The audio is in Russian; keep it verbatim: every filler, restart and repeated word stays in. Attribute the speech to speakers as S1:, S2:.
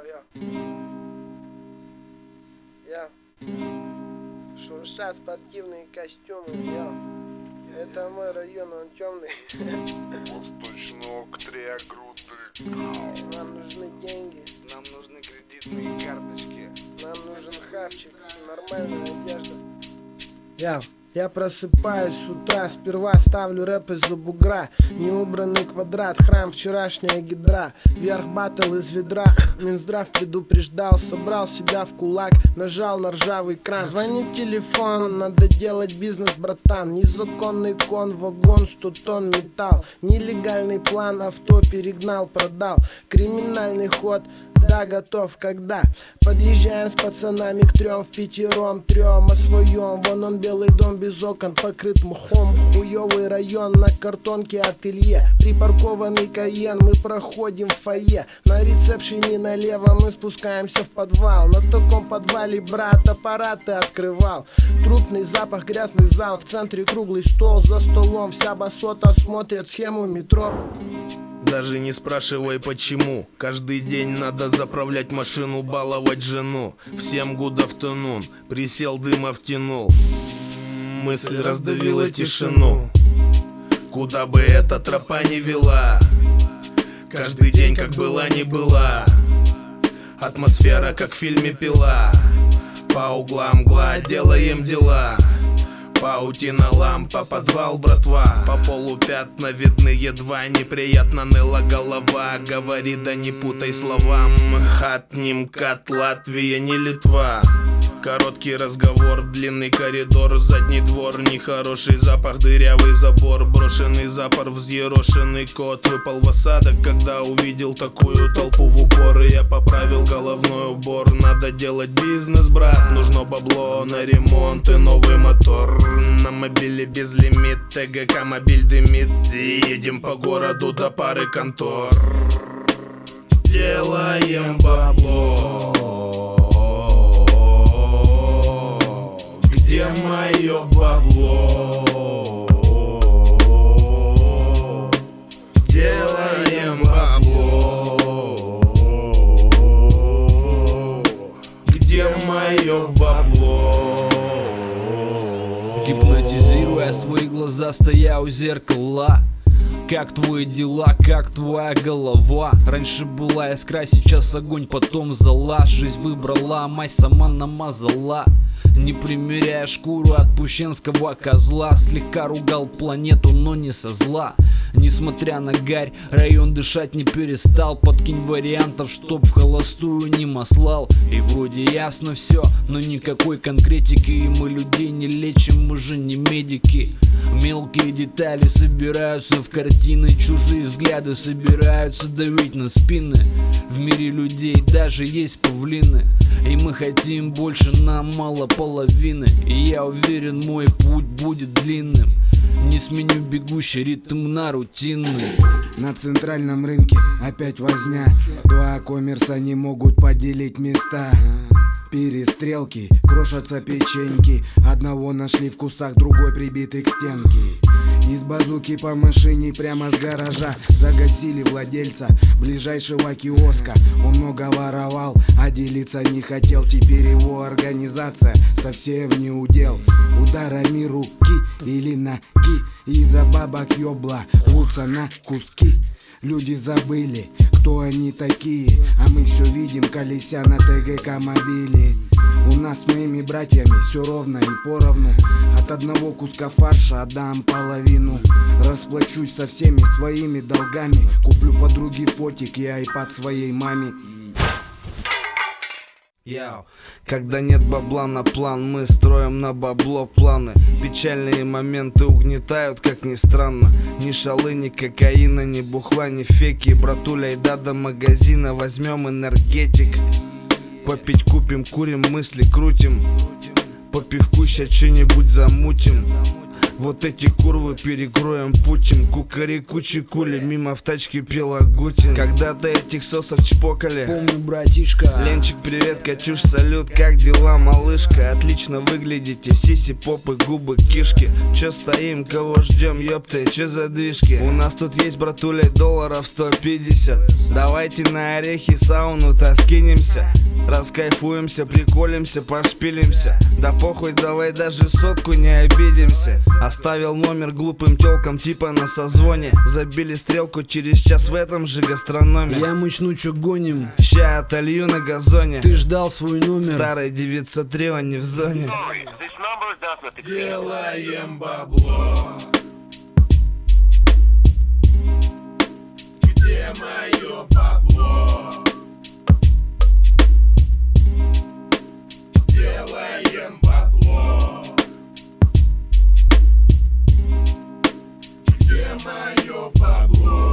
S1: йо. Йо. Шуршат спортивные костюмы, йо. Это мой район, он темный.
S2: Восточный ок, три груды.
S1: Нам нужны деньги.
S2: Нам нужны кредитные карточки.
S1: Нам нужен хавчик, нормальная одежда. Я, я просыпаюсь с утра, сперва ставлю рэп из-за бугра. Неубранный квадрат, храм, вчерашняя гидра. Вверх баттл из ведра, Минздрав предупреждал. Собрал себя в кулак, нажал на ржавый кран. Звонит телефон, надо делать бизнес, братан. Незаконный кон, вагон, сто тонн металл. Нелегальный план, авто перегнал, продал. Криминальный ход, да, готов, когда подъезжаем с пацанами к трем, в пятером, трем о своем. Вон он, белый дом без окон, покрыт мхом. Хуёвый район, на картонке ателье. Припаркованный Кайен, мы проходим в фойе. На ресепшене налево мы спускаемся в подвал. На таком подвале брат аппараты открывал. Трупный запах, грязный зал. В центре круглый стол, за столом вся басота смотрит схему метро.
S3: Даже не спрашивай почему. Каждый день надо заправлять машину, баловать жену. Всем good afternoon, присел, дыма втянул. Мысль раздавила тишину. Куда бы эта тропа не вела, каждый день как была не была. Атмосфера как в фильме «Пила». По углам мгла, делаем дела. Паутина, лампа, подвал, братва. По полу пятна видны едва. Неприятно ныла голова. Говори, да не путай словам. Хат, нимкат, Латвия, не Литва. Короткий разговор, длинный коридор, задний двор, нехороший запах, дырявый забор, брошенный запор, взъерошенный кот. Выпал в осадок, когда увидел такую толпу в упор. И я поправил головной убор. Надо делать бизнес, брат, нужно бабло на ремонт и новый мотор. На мобиле безлимит, ТГК мобиль дымит. И едем по городу до пары контор. Делаем бабло. Где мое бабло? Делаем бабло. Где мое бабло?
S4: Гипнотизируя свои глаза, стоя у зеркала. Как твои дела, как твоя голова? Раньше была искра, сейчас огонь, потом зола. Жизнь выбрала, мать сама намазала. Не примеряя шкуру от пущенского козла. Слегка ругал планету, но не со зла. Несмотря на гарь, район дышать не перестал. Подкинь вариантов, чтоб в холостую не маслал. И вроде ясно все, но никакой конкретики. И мы людей не лечим, мы же не медики. Мелкие детали собираются в картины. Чужие взгляды собираются давить на спины. В мире людей даже есть павлины. И мы хотим больше, нам мало половины. И я уверен, мой путь будет длинным. Не сменю бегущий ритм на рутинный.
S5: На центральном рынке опять возня. Два коммерса не могут поделить места. Перестрелки, крошатся печеньки. Одного нашли в кустах, другой прибитый к стенке. Из базуки по машине прямо с гаража загасили владельца ближайшего киоска. Он много воровал, а делиться не хотел. Теперь его организация совсем не удел. Ударами руки или ноги из-за бабок ёбла рвутся на куски. Люди забыли, кто они такие, а мы все видим, колеся на ТГК мобиле. У нас с моими братьями все ровно и поровну. От одного куска фарша отдам половину. Расплачусь со всеми своими долгами. Куплю подруге фотик и айпад своей маме.
S3: Яу. Когда нет бабла на план, мы строим на бабло планы. Печальные моменты угнетают, как ни странно. Ни шалы, ни кокаина, ни бухла, ни феки. Братуля, и да, до магазина возьмем энергетик. Попить купим, курим, мысли крутим. По пивку ща что-нибудь замутим.
S6: Вот эти курвы перекроем Путин. Кукареку чекули, мимо в тачке пел Агутин. Когда-то этих сосок чпокали.
S4: Помню, братишка.
S6: Ленчик, привет, Катюш, салют. Как дела, малышка? Отлично выглядите, сиси, попы, губы, кишки. Чё стоим, кого ждем, ёпты, чё за движки? У нас тут есть, братуля, долларов сто пятьдесят. Давайте на орехи сауну-то скинемся. Раскайфуемся, приколимся, пошпилимся. Да похуй, давай даже сотку не обидимся. Оставил номер глупым тёлкам типа на созвоне. Забили стрелку через час в этом же гастрономе.
S4: Я мычну, чё гоним?
S6: Ща отолью на газоне.
S4: Ты ждал свой номер.
S6: Старый девятьсот три, он не в зоне.
S3: Делаем бабло. Где мое бабло? Делаем бабло. Где мое бабло?